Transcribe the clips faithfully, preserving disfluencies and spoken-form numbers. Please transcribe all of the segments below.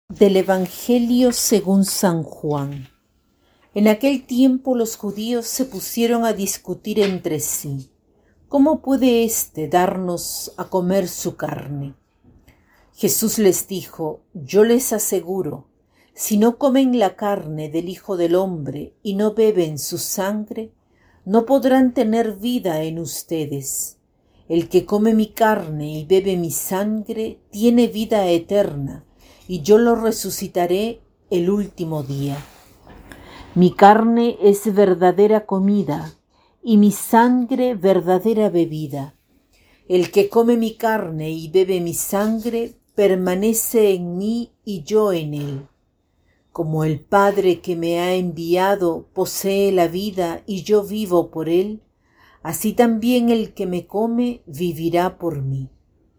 Del Evangelio según San Juan. En aquel tiempo los judíos se pusieron a discutir entre sí: ¿cómo puede éste darnos a comer su carne? Jesús les dijo: yo les aseguro, si no comen la carne del Hijo del Hombre y no beben su sangre, no podrán tener vida en ustedes. El que come mi carne y bebe mi sangre tiene vida eterna, y yo lo resucitaré el último día. Mi carne es verdadera comida, y mi sangre verdadera bebida. El que come mi carne y bebe mi sangre permanece en mí y yo en él. Como el Padre que me ha enviado posee la vida y yo vivo por él, así también el que me come vivirá por mí.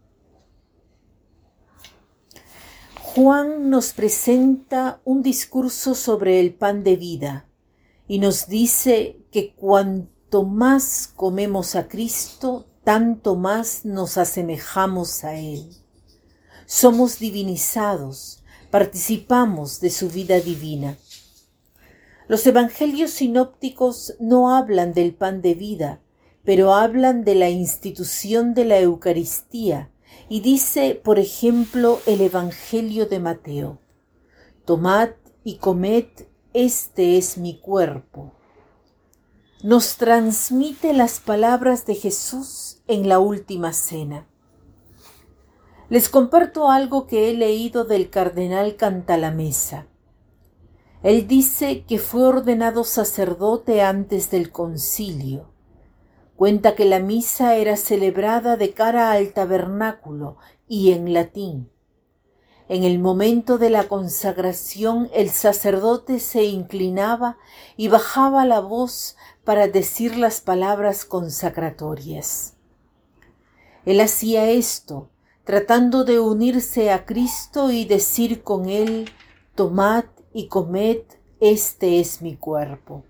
Juan nos presenta un discurso sobre el pan de vida y nos dice que cuanto más comemos a Cristo, tanto más nos asemejamos a Él. Somos divinizados, participamos de su vida divina. Los evangelios sinópticos no hablan del pan de vida, pero hablan de la institución de la Eucaristía. Y dice, por ejemplo, el Evangelio de Mateo: tomad y comed, este es mi cuerpo. Nos transmite las palabras de Jesús en la última cena. Les comparto algo que he leído del cardenal Cantalamessa. Él dice que fue ordenado sacerdote antes del concilio. Cuenta que la misa era celebrada de cara al tabernáculo y en latín. En el momento de la consagración, el sacerdote se inclinaba y bajaba la voz para decir las palabras consacratorias. Él hacía esto, tratando de unirse a Cristo y decir con él: tomad y comed, este es mi cuerpo.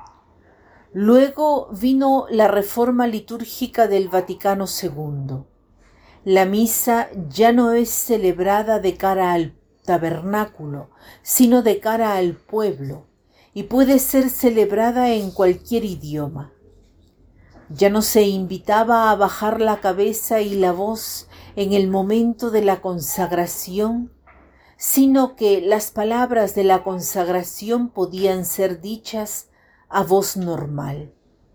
Luego vino la reforma litúrgica del Vaticano segundo. La misa ya no es celebrada de cara al tabernáculo, sino de cara al pueblo, y puede ser celebrada en cualquier idioma. Ya no se invitaba a bajar la cabeza y la voz en el momento de la consagración, sino que las palabras de la consagración podían ser dichas a voz normal.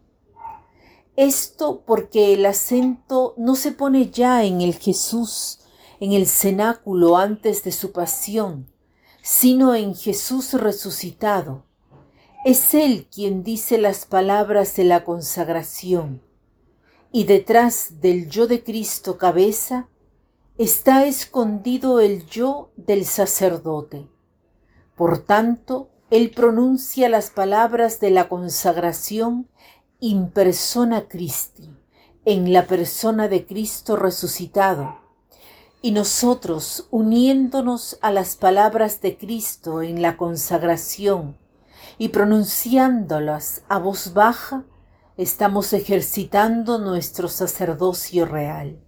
Esto porque el acento no se pone ya en el Jesús, en el cenáculo antes de su pasión, sino en Jesús resucitado. Es Él quien dice las palabras de la consagración, y detrás del yo de Cristo cabeza está escondido el yo del sacerdote. Por tanto, Él pronuncia las palabras de la consagración in persona Christi, en la persona de Cristo resucitado, y nosotros, uniéndonos a las palabras de Cristo en la consagración y pronunciándolas a voz baja, estamos ejercitando nuestro sacerdocio real.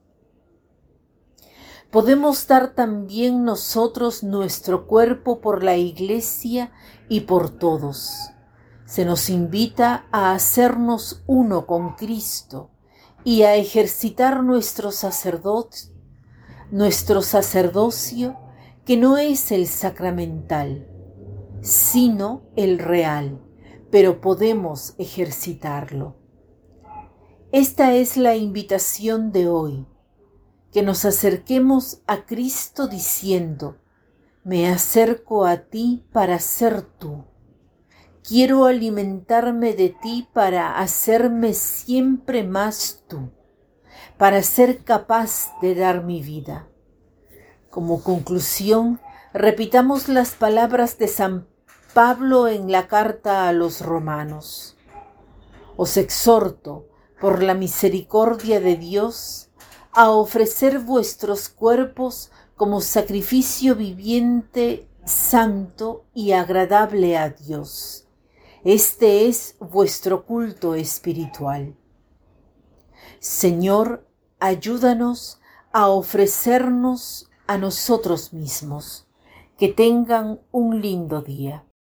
Podemos dar también nosotros nuestro cuerpo por la Iglesia y por todos. Se nos invita a hacernos uno con Cristo y a ejercitar nuestro sacerdocio, nuestro sacerdocio, que no es el sacramental, sino el real, pero podemos ejercitarlo. Esta es la invitación de hoy. Que nos acerquemos a Cristo diciendo: me acerco a ti para ser tú. Quiero alimentarme de ti para hacerme siempre más tú, para ser capaz de dar mi vida. Como conclusión, repitamos las palabras de San Pablo en la carta a los romanos. Os exhorto, por la misericordia de Dios, a ofrecer vuestros cuerpos como sacrificio viviente, santo y agradable a Dios. Este es vuestro culto espiritual. Señor, ayúdanos a ofrecernos a nosotros mismos Que tengan un lindo día.